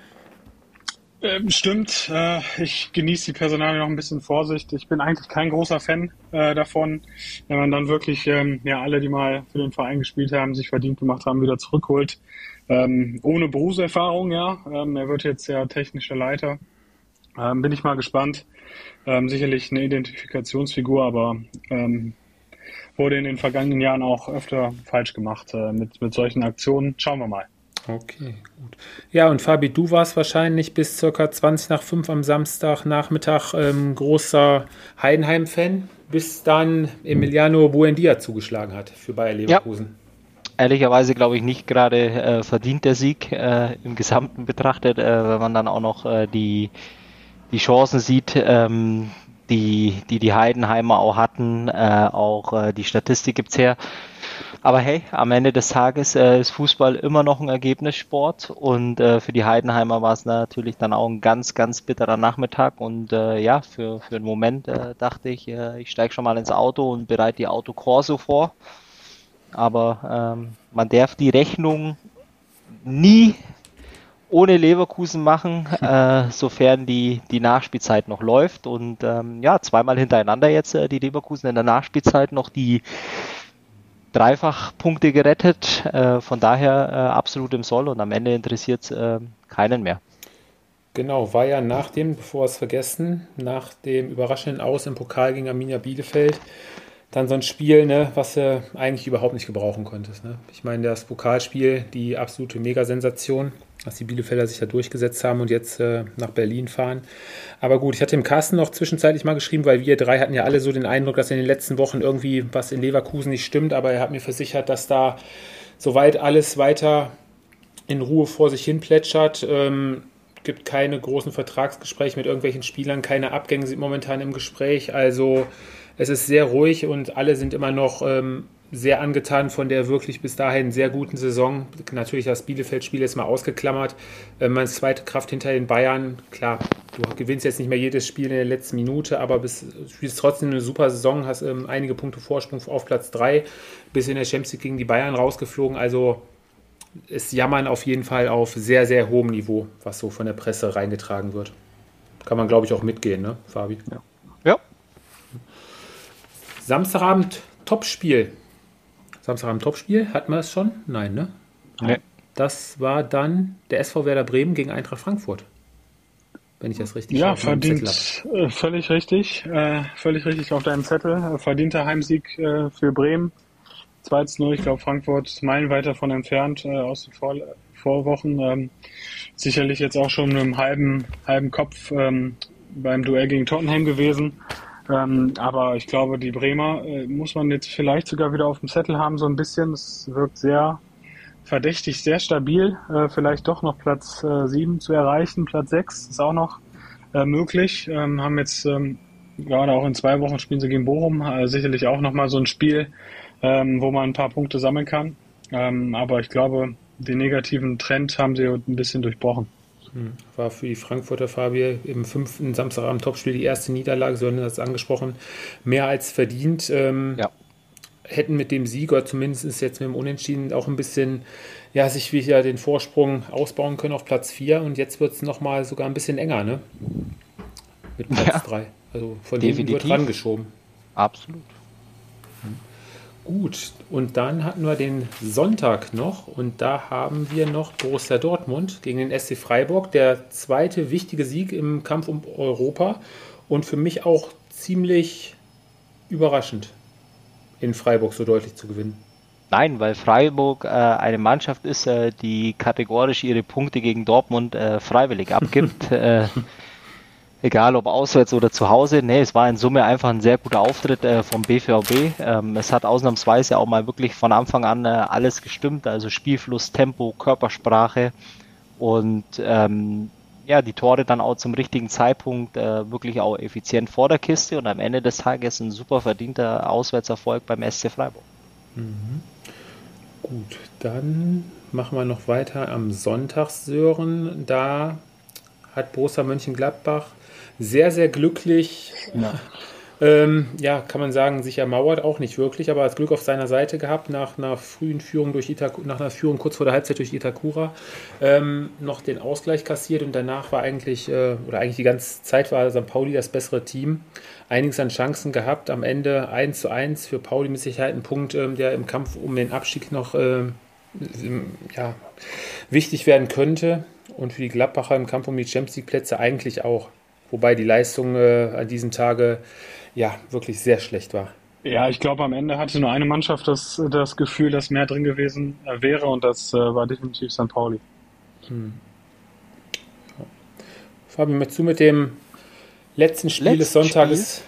Ähm, stimmt, äh, ich genieße die Personalie noch ein bisschen Vorsicht. Ich bin eigentlich kein großer Fan äh, davon, wenn man dann wirklich ähm, ja alle, die mal für den Verein gespielt haben, sich verdient gemacht haben, wieder zurückholt. Ähm, ohne Berufserfahrung, ja. Ähm, er wird jetzt ja technischer Leiter. Ähm, bin ich mal gespannt. Ähm, sicherlich eine Identifikationsfigur, aber ähm, wurde in den vergangenen Jahren auch öfter falsch gemacht äh, mit, mit solchen Aktionen. Schauen wir mal. Okay, gut. Ja, und Fabi, du warst wahrscheinlich bis circa zwanzig nach fünf am Samstagnachmittag ähm, großer Heidenheim-Fan, bis dann Emiliano Buendia zugeschlagen hat für Bayer Leverkusen. Ja. Ehrlicherweise glaube ich nicht gerade äh, verdient der Sieg äh, im Gesamten betrachtet, äh, wenn man dann auch noch äh, die die Chancen sieht, ähm, die, die die Heidenheimer auch hatten, äh, auch äh, die Statistik gibt's her. Aber hey, am Ende des Tages äh, ist Fußball immer noch ein Ergebnissport und äh, für die Heidenheimer war es natürlich dann auch ein ganz, ganz bitterer Nachmittag und äh, ja, für, für einen Moment äh, dachte ich, äh, ich steige schon mal ins Auto und bereite die Autokorso vor. Aber ähm, man darf die Rechnung nie ohne Leverkusen machen, äh, sofern die, die Nachspielzeit noch läuft. Und ähm, ja, zweimal hintereinander jetzt äh, die Leverkusen in der Nachspielzeit noch die Dreifachpunkte gerettet. Äh, von daher äh, absolut im Soll und am Ende interessiert es äh, keinen mehr. Genau, war ja nach dem, bevor wir es vergessen, nach dem überraschenden Aus im Pokal gegen Arminia Bielefeld, dann so ein Spiel, ne, was du eigentlich überhaupt nicht gebrauchen konntest. Ne? Ich meine, das Pokalspiel, die absolute Megasensation, dass die Bielefelder sich da durchgesetzt haben und jetzt äh, nach Berlin fahren. Aber gut, ich hatte dem Carsten noch zwischenzeitlich mal geschrieben, weil wir drei hatten ja alle so den Eindruck, dass in den letzten Wochen irgendwie was in Leverkusen nicht stimmt, aber er hat mir versichert, dass da soweit alles weiter in Ruhe vor sich hin plätschert. Ähm, gibt keine großen Vertragsgespräche mit irgendwelchen Spielern, keine Abgänge sind momentan im Gespräch, also es ist sehr ruhig und alle sind immer noch ähm, sehr angetan von der wirklich bis dahin sehr guten Saison. Natürlich das Bielefeld-Spiel ist mal ausgeklammert. Ähm, als zweite Kraft hinter den Bayern. Klar, du gewinnst jetzt nicht mehr jedes Spiel in der letzten Minute, aber bist, spielst trotzdem eine super Saison, hast ähm, einige Punkte Vorsprung auf Platz drei, bis in der Champions League gegen die Bayern rausgeflogen. Also es jammern auf jeden Fall auf sehr, sehr hohem Niveau, was so von der Presse reingetragen wird. Kann man, glaube ich, auch mitgehen, ne, Fabi? Ja. Ja. Samstagabend Topspiel. Samstagabend Topspiel, hatten wir das schon? Nein, ne? Nee. Das war dann der S V Werder Bremen gegen Eintracht Frankfurt. Wenn ich das richtig Ja, auf meinem verdient, Zettel habe. äh, völlig richtig. Äh, völlig richtig auf deinem Zettel. Äh, verdienter Heimsieg äh, für Bremen. zwei zu null, ich glaube Frankfurt meilenweit davon entfernt äh, aus den Vor- Vorwochen. Ähm, sicherlich jetzt auch schon mit einem halben, halben Kopf ähm, beim Duell gegen Tottenham gewesen. Ähm, aber ich glaube, die Bremer äh, muss man jetzt vielleicht sogar wieder auf dem Zettel haben, so ein bisschen. Es wirkt sehr verdächtig sehr stabil. Äh, vielleicht doch noch Platz äh, sieben zu erreichen. Platz sechs ist auch noch äh, möglich. Ähm, haben jetzt ähm, gerade auch in zwei Wochen spielen sie gegen Bochum. Äh, sicherlich auch nochmal so ein Spiel, ähm, wo man ein paar Punkte sammeln kann. Ähm, aber ich glaube, den negativen Trend haben sie ein bisschen durchbrochen. War für die Frankfurter, Fabi, im fünften Samstagabend-Topspiel die erste Niederlage, so haben das angesprochen, mehr als verdient. Ähm, Ja. Hätten mit dem Sieg oder zumindest jetzt mit dem Unentschieden auch ein bisschen, ja, sich wieder den Vorsprung ausbauen können auf Platz vier und jetzt wird es nochmal sogar ein bisschen enger, ne? Mit Platz drei. Ja. Also von hinten wird Definitiv. rangeschoben. Absolut. Gut, und dann hatten wir den Sonntag noch und da haben wir noch Borussia Dortmund gegen den S C Freiburg, der zweite wichtige Sieg im Kampf um Europa und für mich auch ziemlich überraschend, in Freiburg so deutlich zu gewinnen. Nein, weil Freiburg äh, eine Mannschaft ist, äh, die kategorisch ihre Punkte gegen Dortmund äh, freiwillig abgibt. äh, Egal ob auswärts oder zu Hause. Nee, es war in Summe einfach ein sehr guter Auftritt äh, vom B V B. Ähm, es hat ausnahmsweise auch mal wirklich von Anfang an äh, alles gestimmt. Also Spielfluss, Tempo, Körpersprache und ähm, ja, die Tore dann auch zum richtigen Zeitpunkt äh, wirklich auch effizient vor der Kiste und am Ende des Tages ein super verdienter Auswärtserfolg beim S C Freiburg. Mhm. Gut, dann machen wir noch weiter am Sonntag, Sören. Da hat Borussia Mönchengladbach sehr, sehr glücklich, Ja. ähm, ja, kann man sagen, sich ermauert, auch nicht wirklich, aber das Glück auf seiner Seite gehabt, nach einer frühen Führung durch Itakura, nach einer Führung kurz vor der Halbzeit durch Itakura, ähm, noch den Ausgleich kassiert und danach war eigentlich, äh, oder eigentlich die ganze Zeit war Sankt Pauli das bessere Team, einiges an Chancen gehabt, am Ende eins zu eins für Pauli mit Sicherheit ein Punkt, ähm, der im Kampf um den Abstieg noch äh, ja, wichtig werden könnte. Und für die Gladbacher im Kampf um die Champions League Plätze eigentlich auch. Wobei die Leistung äh, an diesem Tage ja wirklich sehr schlecht war. Ja, ich glaube, am Ende hatte nur eine Mannschaft das, das Gefühl, dass mehr drin gewesen äh, wäre und das äh, war definitiv Sankt Pauli. Hm. Ja. Fabi, möchtest du mit dem letzten Spiel des Letzten Sonntages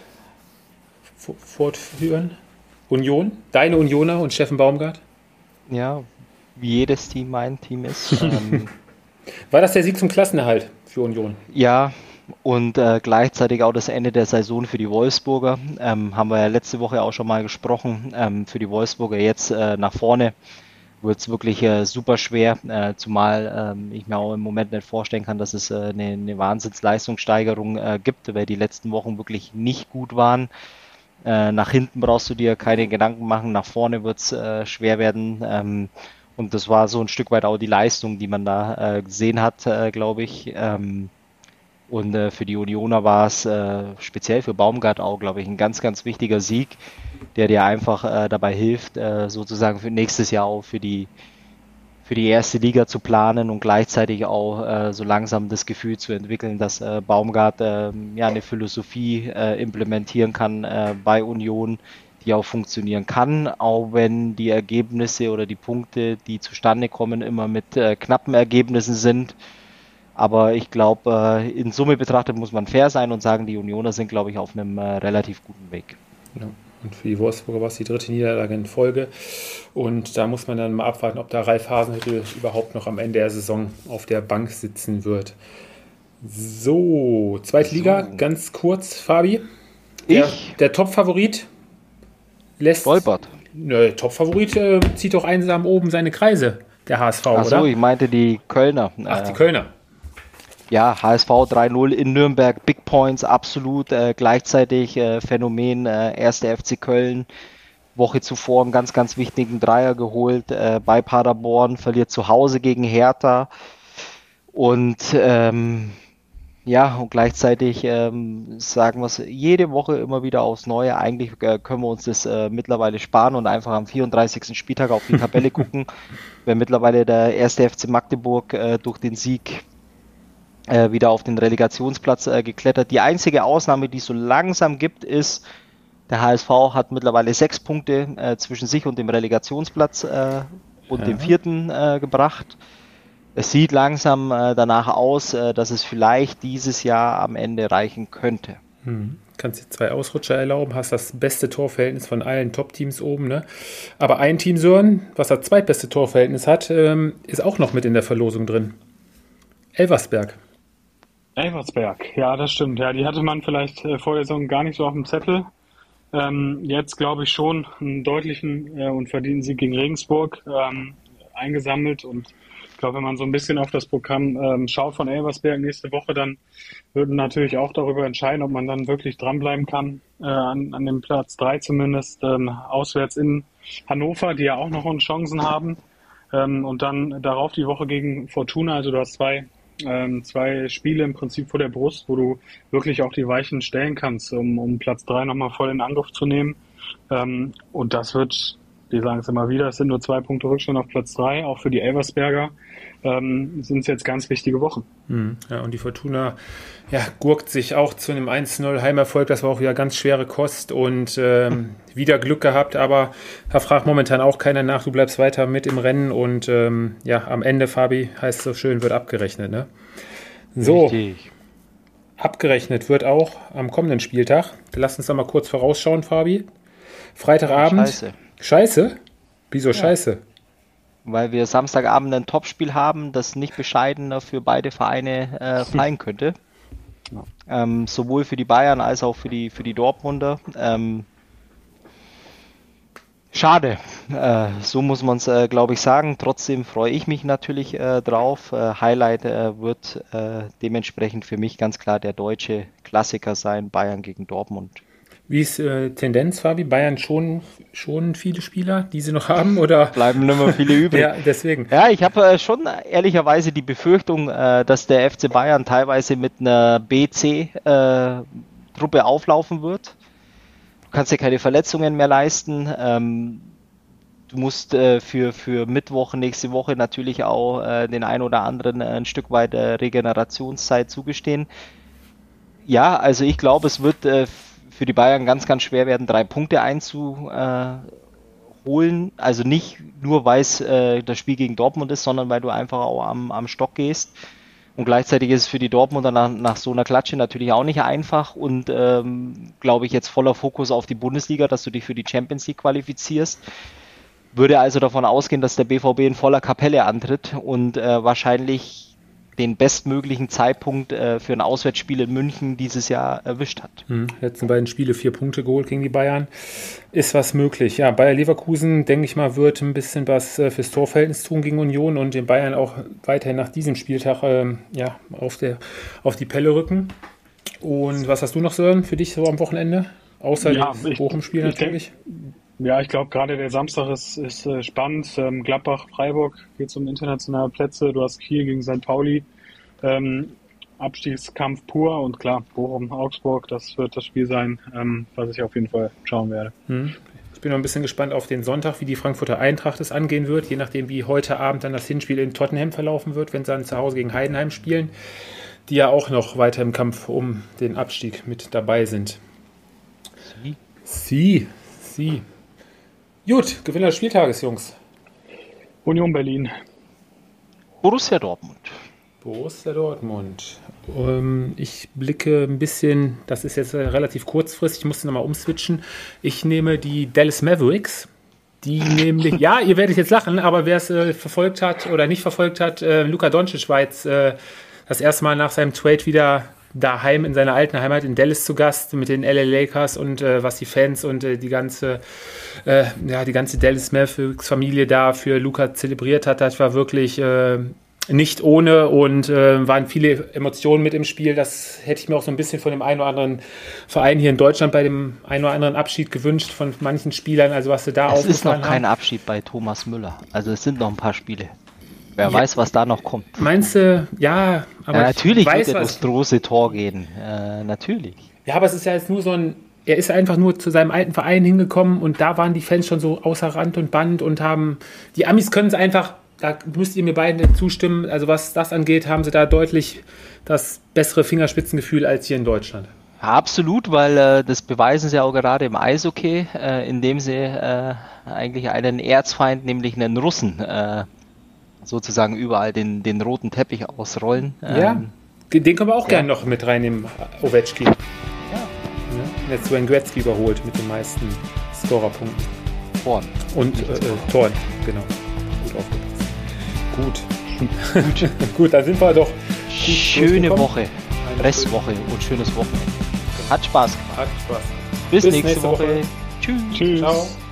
f- fortführen? Union, deine Unioner und Steffen Baumgart? Ja, wie jedes Team mein Team ist. Ähm, War das der Sieg zum Klassenerhalt für Union? Ja, und äh, gleichzeitig auch das Ende der Saison für die Wolfsburger. Ähm, haben wir ja letzte Woche auch schon mal gesprochen. Ähm, für die Wolfsburger jetzt äh, nach vorne wird es wirklich äh, super schwer, äh, zumal ähm, ich mir auch im Moment nicht vorstellen kann, dass es äh, eine, eine Wahnsinnsleistungssteigerung äh, gibt, weil die letzten Wochen wirklich nicht gut waren. Äh, nach hinten brauchst du dir keine Gedanken machen, nach vorne wird es äh, schwer werden. Ähm, und das war so ein Stück weit auch die Leistung, die man da äh, gesehen hat, äh, glaube ich. Ähm, und äh, für die Unioner war es äh, speziell für Baumgart auch, glaube ich, ein ganz, ganz wichtiger Sieg, der dir einfach äh, dabei hilft, äh, sozusagen für nächstes Jahr auch für die, für die erste Liga zu planen und gleichzeitig auch äh, so langsam das Gefühl zu entwickeln, dass äh, Baumgart äh, ja eine Philosophie äh, implementieren kann äh, bei Union, die auch funktionieren kann, auch wenn die Ergebnisse oder die Punkte, die zustande kommen, immer mit äh, knappen Ergebnissen sind. Aber ich glaube, äh, in Summe betrachtet muss man fair sein und sagen, die Unioner sind, glaube ich, auf einem äh, relativ guten Weg. Ja. Und für die Wolfsburger war es die dritte Niederlage in Folge. Und da muss man dann mal abwarten, ob da Ralf Hasenhüttl überhaupt noch am Ende der Saison auf der Bank sitzen wird. So, zweite Liga, So. ganz kurz, Fabi. Der, Ich? der Top-Favorit lässt. Wolpert. Nö, Top-Favorit äh, zieht doch einsam oben seine Kreise, der H S V, Achso, oder? ich meinte die Kölner. Ach, die Äh, Kölner. Ja, H S V drei null in Nürnberg, Big Points, absolut. Äh, gleichzeitig äh, Phänomen, äh, erster F C Köln, Woche zuvor einen ganz, ganz wichtigen Dreier geholt äh, bei Paderborn, verliert zu Hause gegen Hertha. Und ähm, ja, und gleichzeitig ähm, sagen wir es jede Woche immer wieder aufs Neue. Eigentlich äh, können wir uns das äh, mittlerweile sparen und einfach am vierunddreißigsten Spieltag auf die Tabelle gucken, wenn mittlerweile der erste F C Magdeburg äh, durch den Sieg äh, wieder auf den Relegationsplatz äh, geklettert. Die einzige Ausnahme, die es so langsam gibt, ist, der H S V hat mittlerweile sechs Punkte äh, zwischen sich und dem Relegationsplatz äh, und Ja. dem vierten äh, gebracht. Es sieht langsam äh, danach aus, äh, dass es vielleicht dieses Jahr am Ende reichen könnte. Hm. kannst dir zwei Ausrutscher erlauben, hast das beste Torverhältnis von allen Top-Teams oben. Ne? Aber ein Team, Sören, was das zweitbeste Torverhältnis hat, ähm, ist auch noch mit in der Verlosung drin. Elversberg. Elversberg, ja, das stimmt. Ja, die hatte man vielleicht äh, vor der Saison gar nicht so auf dem Zettel. Ähm, jetzt glaube ich schon einen deutlichen äh, und verdienten Sieg gegen Regensburg ähm, eingesammelt. Und ich glaube, wenn man so ein bisschen auf das Programm ähm, schaut von Elversberg nächste Woche, dann würden natürlich auch darüber entscheiden, ob man dann wirklich dranbleiben kann, äh, an, an dem Platz drei zumindest, ähm, auswärts in Hannover, die ja auch noch Chancen haben. Ähm, und dann darauf die Woche gegen Fortuna. Also du hast zwei Ähm, zwei Spiele im Prinzip vor der Brust, wo du wirklich auch die Weichen stellen kannst, um, um Platz drei nochmal voll in Angriff zu nehmen. Ähm, und das wird, die sagen es immer wieder, es sind nur zwei Punkte Rückstand auf Platz drei, auch für die Elversberger ähm, sind es jetzt ganz wichtige Wochen. Mhm. Ja, und die Fortuna ja, gurkt sich auch zu einem eins zu null Heimerfolg, das war auch wieder ganz schwere Kost und ähm, wieder Glück gehabt, aber da fragt momentan auch keiner nach, du bleibst weiter mit im Rennen und ähm, ja, am Ende, Fabi, heißt so schön, wird abgerechnet, ne? So, Richtig. Abgerechnet wird auch am kommenden Spieltag. Lass uns da mal kurz vorausschauen, Fabi. Freitagabend. Scheiße. Scheiße? Wieso Ja. scheiße? Weil wir Samstagabend ein Topspiel haben, das nicht bescheidener für beide Vereine äh, fallen könnte. Ja. Ähm, sowohl für die Bayern als auch für die, für die Dortmunder. Ähm, schade, äh, so muss man es, äh, glaube ich, sagen. Trotzdem freue ich mich natürlich äh, drauf. Äh, Highlight äh, wird äh, dementsprechend für mich ganz klar der deutsche Klassiker sein, Bayern gegen Dortmund. Wie ist äh, Tendenz, Fabi? Bayern schon, schon viele Spieler, die sie noch haben? Oder? Bleiben nicht mehr viele übrig. Ja, deswegen. Ja, ich habe äh, schon ehrlicherweise die Befürchtung, äh, dass der F C Bayern teilweise mit einer B C-Truppe auflaufen wird. Du kannst dir keine Verletzungen mehr leisten. Ähm, du musst äh, für, für Mittwoch, nächste Woche natürlich auch äh, den ein oder anderen äh, ein Stück weit äh, Regenerationszeit zugestehen. Ja, also ich glaube, es wird äh, für die Bayern ganz, ganz schwer werden, drei Punkte einzuholen. Also nicht nur, weil es äh, das Spiel gegen Dortmund ist, sondern weil du einfach auch am, am Stock gehst. Und gleichzeitig ist es für die Dortmunder nach, nach so einer Klatsche natürlich auch nicht einfach. Und ähm, glaube ich jetzt voller Fokus auf die Bundesliga, dass du dich für die Champions League qualifizierst. Würde also davon ausgehen, dass der B V B in voller Kapelle antritt und äh, wahrscheinlich den bestmöglichen Zeitpunkt äh, für ein Auswärtsspiel in München dieses Jahr erwischt hat. Hm, letzten beiden Spiele vier Punkte geholt gegen die Bayern. Ist was möglich. Ja, Bayer Leverkusen, denke ich mal, wird ein bisschen was äh, fürs Torverhältnis tun gegen Union und den Bayern auch weiterhin nach diesem Spieltag ähm, ja, auf, der, auf die Pelle rücken. Und was hast du noch, Sören, für dich so am Wochenende? Außer Ja, das ich- Bochum-Spiel ich natürlich. Ja, ich glaube, gerade der Samstag ist, ist äh, spannend. Ähm, Gladbach, Freiburg geht um internationale Plätze. Du hast Kiel gegen Sankt Pauli. Ähm, Abstiegskampf pur und klar, Bochum, Augsburg, das wird das Spiel sein, ähm, was ich auf jeden Fall schauen werde. Hm. Ich bin noch ein bisschen gespannt auf den Sonntag, wie die Frankfurter Eintracht es angehen wird, je nachdem, wie heute Abend dann das Hinspiel in Tottenham verlaufen wird, wenn sie dann zu Hause gegen Heidenheim spielen, die ja auch noch weiter im Kampf um den Abstieg mit dabei sind. Sie, sie. Gut, Gewinner des Spieltages, Jungs. Union Berlin. Borussia Dortmund. Borussia Dortmund. Ähm, ich blicke ein bisschen, das ist jetzt äh, relativ kurzfristig, ich musste nochmal umswitchen. Ich nehme die Dallas Mavericks. Die nämlich, ja, ihr werdet jetzt lachen, aber wer es äh, verfolgt hat oder nicht verfolgt hat, äh, Luka Doncic war jetzt äh, das erste Mal nach seinem Trade wieder daheim in seiner alten Heimat in Dallas zu Gast mit den L A Lakers und äh, was die Fans und äh, die ganze äh, ja, die ganze Dallas Mavericks Familie da für Luka zelebriert hat, das war wirklich äh, nicht ohne und äh, waren viele Emotionen mit im Spiel. Das hätte ich mir auch so ein bisschen von dem einen oder anderen Verein hier in Deutschland bei dem einen oder anderen Abschied gewünscht von manchen Spielern. Also was sie da Es ist noch aufgefahren kein haben. Abschied bei Thomas Müller. Also es sind noch ein paar Spiele. Wer Ja. weiß, was da noch kommt. Meinst du, ja, aber Ja, natürlich ich weiß wird er was. durchs große Tor gehen. Äh, natürlich. Ja, aber es ist ja jetzt nur so ein, er ist einfach nur zu seinem alten Verein hingekommen und da waren die Fans schon so außer Rand und Band und haben, die Amis können es einfach, da müsst ihr mir beiden zustimmen, also was das angeht, haben sie da deutlich das bessere Fingerspitzengefühl als hier in Deutschland. Ja, absolut, weil äh, das beweisen sie auch gerade im Eishockey, äh, indem sie äh, eigentlich einen Erzfeind, nämlich einen Russen, äh, sozusagen überall den, den roten Teppich ausrollen. Ja, Ähm, den können wir auch ja. gerne noch mit reinnehmen, Ovechkin. jetzt Wayne Gretzky überholt mit den meisten Scorerpunkten. Toren. Und äh, äh, Toren, genau. Gut aufgepasst. Gut. Gut. Gut, dann sind wir doch. Schöne Woche. Restwoche und schönes Wochenende. Hat Spaß gemacht. Hat Spaß. Bis, Bis nächste, nächste Woche. Woche. Tschüss. Tschüss. Ciao.